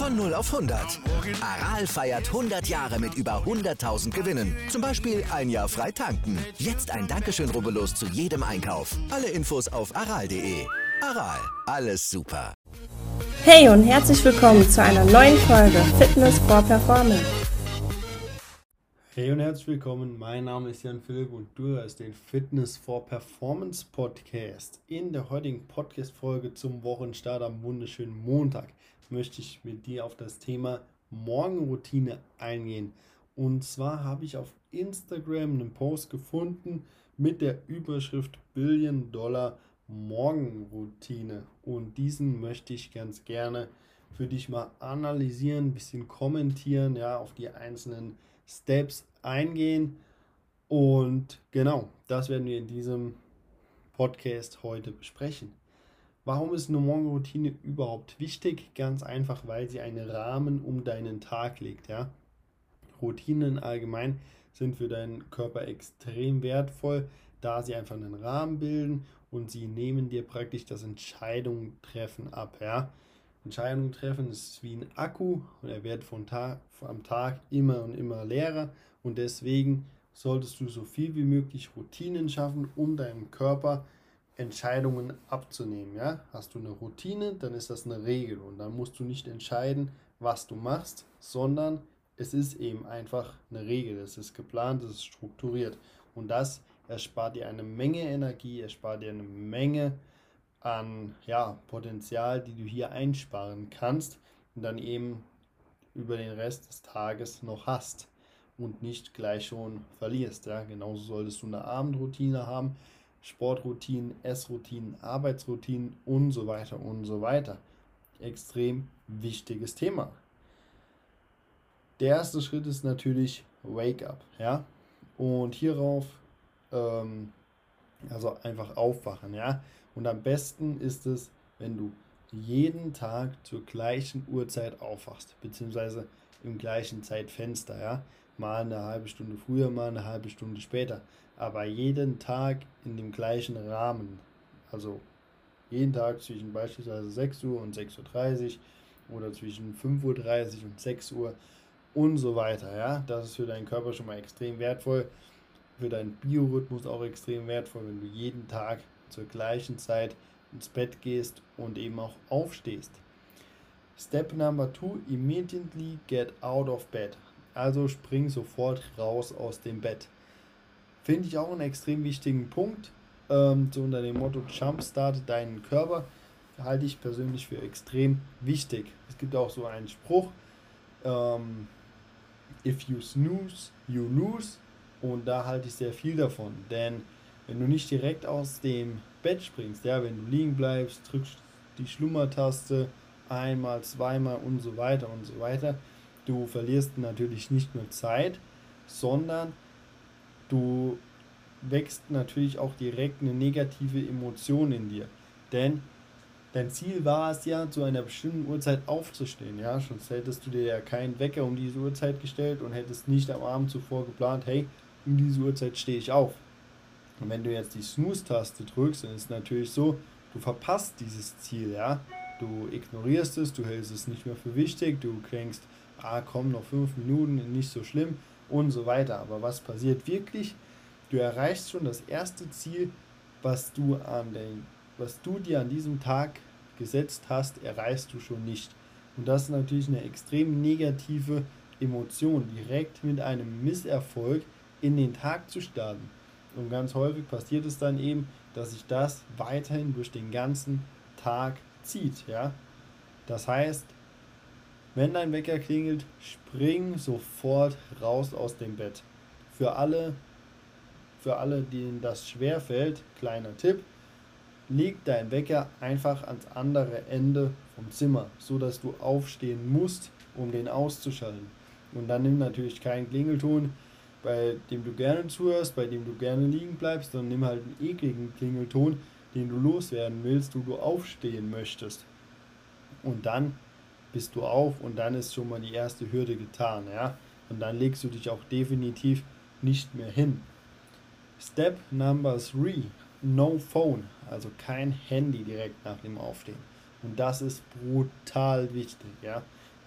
Von 0 auf 100. Aral feiert 100 Jahre mit über 100.000 Gewinnen. Zum Beispiel ein Jahr frei tanken. Jetzt ein Dankeschön, rubbellos zu jedem Einkauf. Alle Infos auf aral.de. Aral, alles super. Hey und herzlich willkommen zu einer neuen Folge Fitness for Performance. Hey und herzlich willkommen, mein Name ist Jan Philipp und du hörst den Fitness for Performance Podcast. In der heutigen Podcast-Folge zum Wochenstart am wunderschönen Montag möchte ich mit dir auf das Thema Morgenroutine eingehen. Und zwar habe ich auf Instagram einen Post gefunden mit der Überschrift $Billion Morgenroutine. Und diesen möchte ich ganz gerne für dich mal analysieren, ein bisschen kommentieren, ja, auf die einzelnen Steps eingehen. Und genau, das werden wir in diesem Podcast heute besprechen. Warum ist eine Morgenroutine überhaupt wichtig? Ganz einfach, weil sie einen Rahmen um deinen Tag legt. Ja? Routinen allgemein sind für deinen Körper extrem wertvoll, da sie einfach einen Rahmen bilden und sie nehmen dir praktisch das Entscheidungen treffen ab. Ja? Entscheidungen treffen ist wie ein Akku und er wird am Tag immer und immer leerer und deswegen solltest du so viel wie möglich Routinen schaffen, um deinem Körper Entscheidungen abzunehmen. Ja? Hast du eine Routine, dann ist das eine Regel und dann musst du nicht entscheiden, was du machst, sondern es ist eben einfach eine Regel. Es ist geplant, es ist strukturiert und das erspart dir eine Menge Energie, erspart dir eine Menge an Potenzial, die du hier einsparen kannst und dann eben über den Rest des Tages noch hast und nicht gleich schon verlierst. Ja? Genauso solltest du eine Abendroutine haben, Sportroutinen, Essroutinen, Arbeitsroutinen und so weiter und so weiter. Extrem wichtiges Thema. Der erste Schritt ist natürlich Wake Up. Ja? Und hierauf also einfach aufwachen. Ja? Und am besten ist es, wenn du jeden Tag zur gleichen Uhrzeit aufwachst, beziehungsweise im gleichen Zeitfenster. Ja? Mal eine halbe Stunde früher, mal eine halbe Stunde später. Aber jeden Tag in dem gleichen Rahmen. Also jeden Tag zwischen beispielsweise 6 Uhr und 6:30 Uhr oder zwischen 5:30 Uhr und 6 Uhr und so weiter. Ja? Das ist für deinen Körper schon mal extrem wertvoll. Für deinen Biorhythmus auch extrem wertvoll, wenn du jeden Tag zur gleichen Zeit ins Bett gehst und eben auch aufstehst. Step number 2, immediately get out of bed. Also spring sofort raus aus dem Bett. Finde ich auch einen extrem wichtigen Punkt. So unter dem Motto Jumpstart deinen Körper halte ich persönlich für extrem wichtig. Es gibt auch so einen Spruch, if you snooze, you lose. Und da halte ich sehr viel davon. Denn wenn du nicht direkt aus dem Bett springst, ja, wenn du liegen bleibst, drückst die Schlummertaste einmal, zweimal und so weiter, du verlierst natürlich nicht nur Zeit, sondern du wächst natürlich auch direkt eine negative Emotion in dir. Denn dein Ziel war es ja, zu einer bestimmten Uhrzeit aufzustehen. Ja? Sonst hättest du dir ja keinen Wecker um diese Uhrzeit gestellt und hättest nicht am Abend zuvor geplant, hey, um diese Uhrzeit stehe ich auf. Und wenn du jetzt die Snooze-Taste drückst, dann ist es natürlich so, du verpasst dieses Ziel. Ja? Du ignorierst es, du hältst es nicht mehr für wichtig, du denkst, komm, noch 5 Minuten, nicht so schlimm und so weiter. Aber was passiert wirklich? Du erreichst schon das erste Ziel, was du dir an diesem Tag gesetzt hast, erreichst du schon nicht. Und das ist natürlich eine extrem negative Emotion, direkt mit einem Misserfolg in den Tag zu starten. Und ganz häufig passiert es dann eben, dass sich das weiterhin durch den ganzen Tag zieht. Ja? Das heißt, wenn dein Wecker klingelt, spring sofort raus aus dem Bett. Für alle, denen das schwerfällt, kleiner Tipp, leg dein Wecker einfach ans andere Ende vom Zimmer, so dass du aufstehen musst, um den auszuschalten. Und dann nimm natürlich keinen Klingelton, bei dem du gerne zuhörst, bei dem du gerne liegen bleibst, sondern nimm halt einen ekligen Klingelton, den du loswerden willst, wo du aufstehen möchtest. Und dann bist du auf und dann ist schon mal die erste Hürde getan. Ja? Und dann legst du dich auch definitiv nicht mehr hin. Step number 3, no phone, also kein Handy direkt nach dem Aufstehen. Und das ist brutal wichtig. Ja?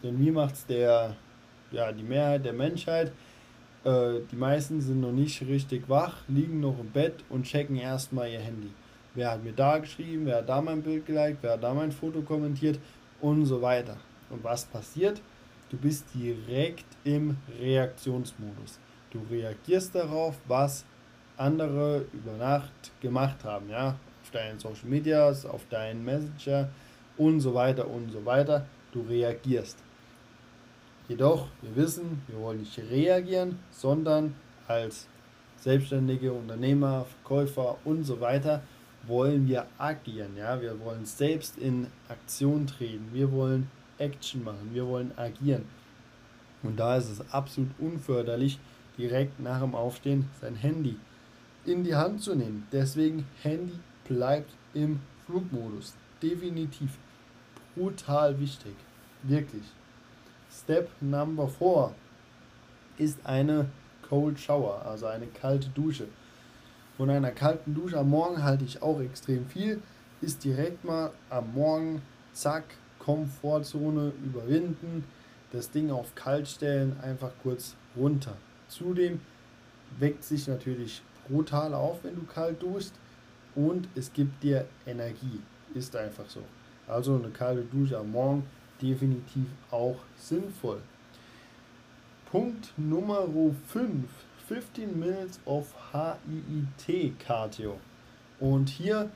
Denn wie macht es die Mehrheit der Menschheit? Die meisten sind noch nicht richtig wach, liegen noch im Bett und checken erstmal ihr Handy. Wer hat mir da geschrieben, wer hat da mein Bild geliked, wer hat da mein Foto kommentiert und so weiter. Und was passiert? Du bist direkt im Reaktionsmodus. Du reagierst darauf, was andere über Nacht gemacht haben, ja, auf deinen Social Medias, auf deinen Messenger und so weiter und so weiter. Du reagierst. Jedoch, wir wissen, wir wollen nicht reagieren, sondern als selbstständige Unternehmer, Verkäufer und so weiter wollen wir agieren. Ja? Wir wollen selbst in Aktion treten, wir wollen Action machen, wir wollen agieren. Und da ist es absolut unförderlich, direkt nach dem Aufstehen sein Handy in die Hand zu nehmen. Deswegen, Handy bleibt im Flugmodus. Definitiv. Brutal wichtig. Wirklich. Step Number 4 ist eine Cold Shower, also eine kalte Dusche. Von einer kalten Dusche am Morgen halte ich auch extrem viel. Ist direkt mal am Morgen, zack, Komfortzone überwinden, das Ding auf kalt stellen, einfach kurz runter. Zudem weckt sich natürlich brutal auf, wenn du kalt duschst, und es gibt dir Energie. Ist einfach so. Also eine kalte Dusche am Morgen definitiv auch sinnvoll. Punkt Nummer 5. 15 Minutes of HIIT Cardio. Und hier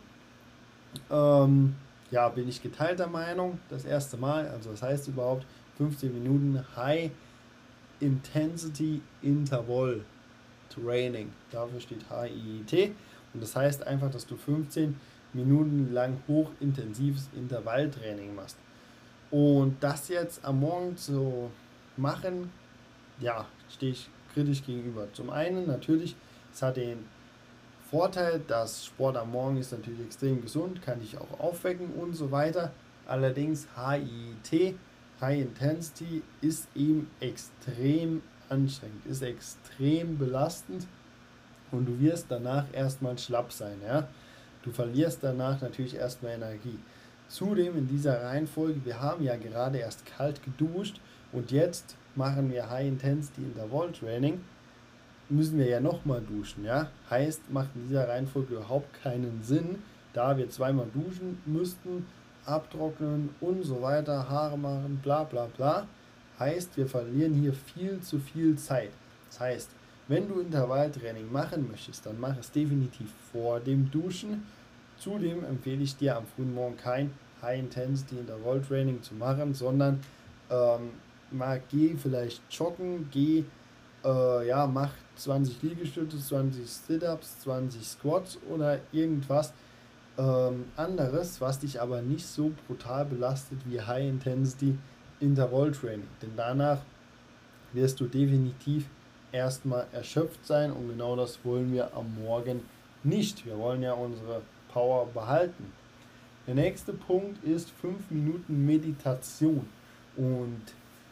bin ich geteilter Meinung, das erste Mal, also das heißt überhaupt 15 Minuten High Intensity Interval Training. Dafür steht HIIT. Und das heißt einfach, dass du 15 Minuten lang hochintensives Intervalltraining machst. Und das jetzt am Morgen zu machen, ja, stehe ich kritisch gegenüber. Zum einen natürlich, es hat den Vorteil, dass Sport am Morgen ist natürlich extrem gesund, kann dich auch aufwecken und so weiter. Allerdings HIIT, High Intensity, ist eben extrem anstrengend, ist extrem belastend und du wirst danach erstmal schlapp sein. Ja? Du verlierst danach natürlich erstmal Energie. Zudem in dieser Reihenfolge, wir haben ja gerade erst kalt geduscht und jetzt machen wir High Intensity Interval Training, müssen wir ja nochmal duschen. Ja? Heißt, macht in dieser Reihenfolge überhaupt keinen Sinn, da wir zweimal duschen müssten, abtrocknen und so weiter, Haare machen, bla bla bla. Heißt, wir verlieren hier viel zu viel Zeit. Das heißt, wenn du Intervalltraining machen möchtest, dann mach es definitiv vor dem Duschen. Zudem empfehle ich dir am frühen Morgen kein High-Intensity-Intervall-Training zu machen, sondern geh vielleicht joggen, mach 20 Liegestütze, 20 Sit-Ups, 20 Squats oder irgendwas anderes, was dich aber nicht so brutal belastet wie High-Intensity-Intervall-Training. Denn danach wirst du definitiv erstmal erschöpft sein und genau das wollen wir am Morgen nicht. Wir wollen ja unsere Power behalten. Der nächste Punkt ist 5 Minuten Meditation. Und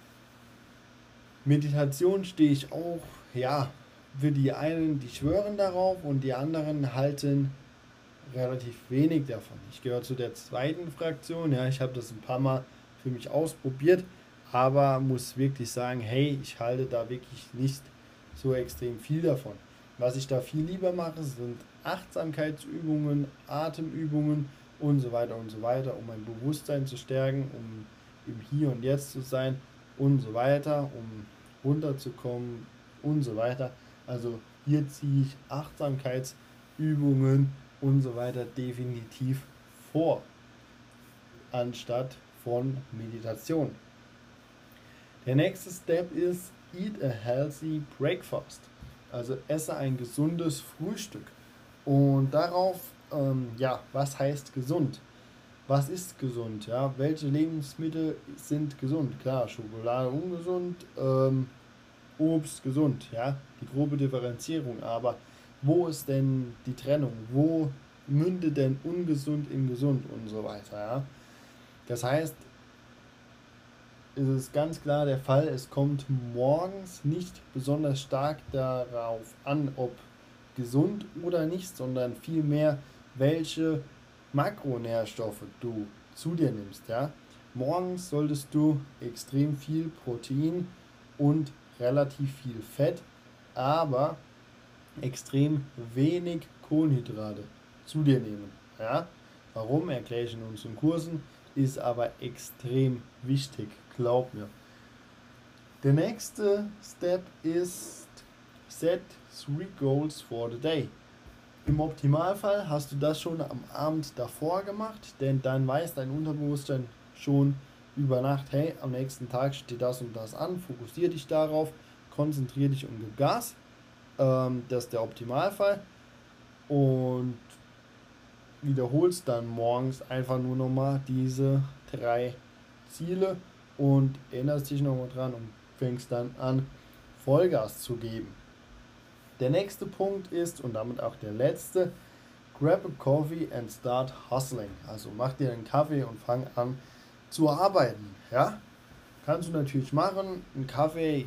Meditation stehe ich auch, für die einen, die schwören darauf und die anderen halten relativ wenig davon. Ich gehöre zu der zweiten Fraktion, ich habe das ein paar Mal für mich ausprobiert, aber muss wirklich sagen, hey, ich halte da wirklich nicht so extrem viel davon. Was ich da viel lieber mache, sind Achtsamkeitsübungen, Atemübungen und so weiter, um mein Bewusstsein zu stärken, um im Hier und Jetzt zu sein und so weiter, um runterzukommen und so weiter. Also hier ziehe ich Achtsamkeitsübungen und so weiter definitiv vor, anstatt von Meditation. Der nächste Step ist Eat a healthy breakfast. Also esse ein gesundes Frühstück. Und darauf, was heißt gesund? Was ist gesund? Ja? Welche Lebensmittel sind gesund? Klar, Schokolade ungesund, Obst gesund. Ja? Die grobe Differenzierung. Aber wo ist denn die Trennung? Wo mündet denn ungesund in gesund und so weiter? Ja? Das heißt, ist es ganz klar der Fall, es kommt morgens nicht besonders stark darauf an, ob gesund oder nicht, sondern vielmehr, welche Makronährstoffe du zu dir nimmst. Ja? Morgens solltest du extrem viel Protein und relativ viel Fett, aber extrem wenig Kohlenhydrate zu dir nehmen. Ja? Warum, erkläre ich in unseren Kursen, ist aber extrem wichtig, glaub mir. Der nächste Step ist Set 3 Goals for the Day. Im Optimalfall hast du das schon am Abend davor gemacht, denn dann weiß dein Unterbewusstsein schon über Nacht, hey, am nächsten Tag steht das und das an, fokussiere dich darauf, konzentriere dich und gib Gas. Das ist der Optimalfall. Und wiederholst dann morgens einfach nur nochmal diese 3 Ziele und erinnerst dich nochmal dran und fängst dann an, Vollgas zu geben. Der nächste Punkt ist, und damit auch der letzte, grab a coffee and start hustling. Also mach dir einen Kaffee und fang an zu arbeiten. Ja? Kannst du natürlich machen. Ein Kaffee,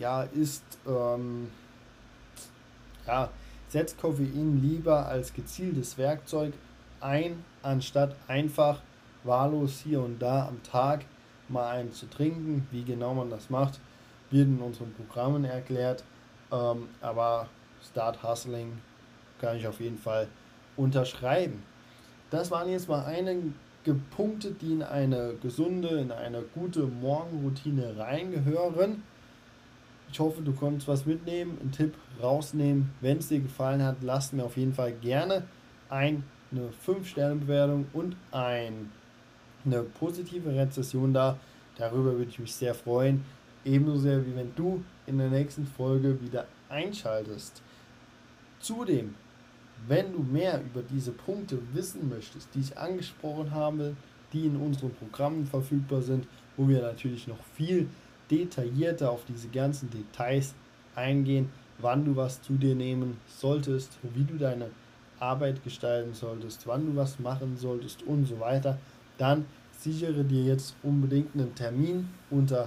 setzt Koffein lieber als gezieltes Werkzeug ein, anstatt einfach wahllos hier und da am Tag mal einen zu trinken. Wie genau man das macht, wird in unseren Programmen erklärt. Aber Start Hustling kann ich auf jeden Fall unterschreiben. Das waren jetzt mal einige Punkte, die in eine gesunde, in eine gute Morgenroutine reingehören. Ich hoffe, du konntest was mitnehmen, einen Tipp rausnehmen. Wenn es dir gefallen hat, lasst mir auf jeden Fall gerne eine 5-Sterne-Bewertung und eine positive Rezession da. Darüber würde ich mich sehr freuen. Ebenso sehr, wie wenn du in der nächsten Folge wieder einschaltest. Zudem, wenn du mehr über diese Punkte wissen möchtest, die ich angesprochen habe, die in unseren Programmen verfügbar sind, wo wir natürlich noch viel detaillierter auf diese ganzen Details eingehen, wann du was zu dir nehmen solltest, wie du deine Arbeit gestalten solltest, wann du was machen solltest und so weiter, dann sichere dir jetzt unbedingt einen Termin unter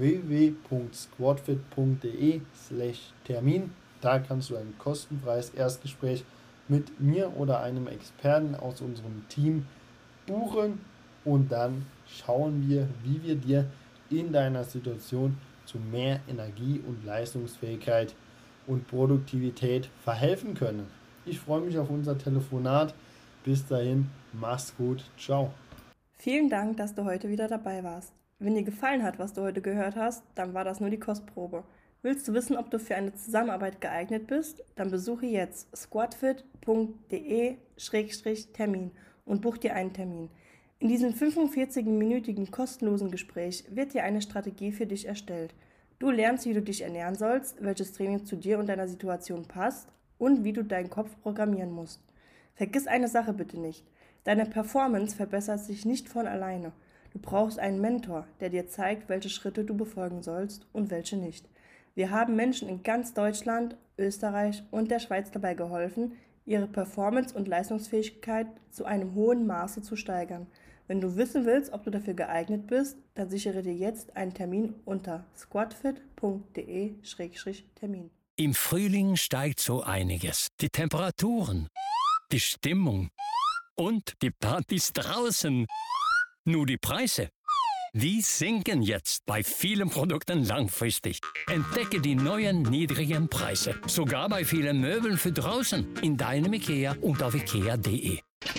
www.squadfit.de/Termin. Da kannst du ein kostenfreies Erstgespräch mit mir oder einem Experten aus unserem Team buchen und dann schauen wir, wie wir dir in deiner Situation zu mehr Energie und Leistungsfähigkeit und Produktivität verhelfen können. Ich freue mich auf unser Telefonat. Bis dahin, mach's gut. Ciao. Vielen Dank, dass du heute wieder dabei warst. Wenn dir gefallen hat, was du heute gehört hast, dann war das nur die Kostprobe. Willst du wissen, ob du für eine Zusammenarbeit geeignet bist? Dann besuche jetzt squadfit.de/Termin und buch dir einen Termin. In diesem 45-minütigen kostenlosen Gespräch wird dir eine Strategie für dich erstellt. Du lernst, wie du dich ernähren sollst, welches Training zu dir und deiner Situation passt und wie du deinen Kopf programmieren musst. Vergiss eine Sache bitte nicht. Deine Performance verbessert sich nicht von alleine. Du brauchst einen Mentor, der dir zeigt, welche Schritte du befolgen sollst und welche nicht. Wir haben Menschen in ganz Deutschland, Österreich und der Schweiz dabei geholfen, ihre Performance und Leistungsfähigkeit zu einem hohen Maße zu steigern. Wenn du wissen willst, ob du dafür geeignet bist, dann sichere dir jetzt einen Termin unter squadfit.de/Termin. Im Frühling steigt so einiges. Die Temperaturen, die Stimmung und die Partys draußen. Nur die Preise, die sinken jetzt bei vielen Produkten langfristig. Entdecke die neuen niedrigen Preise, sogar bei vielen Möbeln für draußen, in deinem IKEA und auf ikea.de.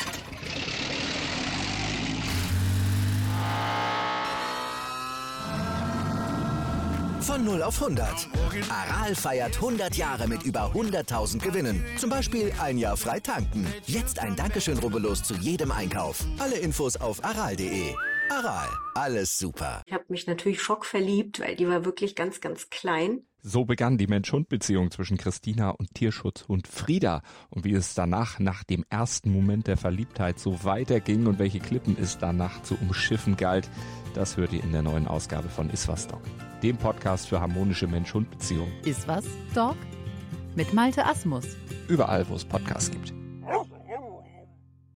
Von 0 auf 100. Aral feiert 100 Jahre mit über 100.000 Gewinnen. Zum Beispiel ein Jahr frei tanken. Jetzt ein Dankeschön, rubbellos zu jedem Einkauf. Alle Infos auf aral.de. Aral, alles super. Ich habe mich natürlich schockverliebt, weil die war wirklich ganz, ganz klein. So begann die Mensch-Hund-Beziehung zwischen Christina und Tierschutzhund Frieda. Und wie es danach, nach dem ersten Moment der Verliebtheit, so weiterging und welche Klippen es danach zu umschiffen galt, das hört ihr in der neuen Ausgabe von Iswas Dog, dem Podcast für harmonische Mensch-Hund-Beziehungen. Iswas Dog? Mit Malte Asmus. Überall, wo es Podcasts gibt.